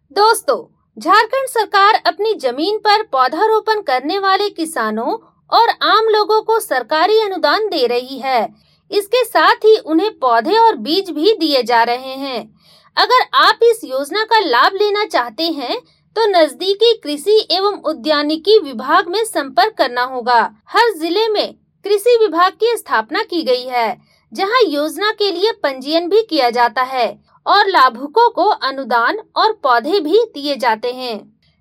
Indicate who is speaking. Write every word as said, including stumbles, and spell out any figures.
Speaker 1: दोस्तों, झारखंड सरकार अपनी जमीन पर पौधारोपण करने वाले किसानों और आम लोगों को सरकारी अनुदान दे रही है। इसके साथ ही उन्हें पौधे और बीज भी दिए जा रहे हैं। अगर आप इस योजना का लाभ लेना चाहते हैं तो नजदीकी कृषि एवं उद्यानिकी विभाग में संपर्क करना होगा। हर जिले में कृषि विभाग की स्थापना की गई है, जहां योजना के लिए पंजीयन भी किया जाता है और लाभुकों को अनुदान और पौधे भी दिए जाते हैं।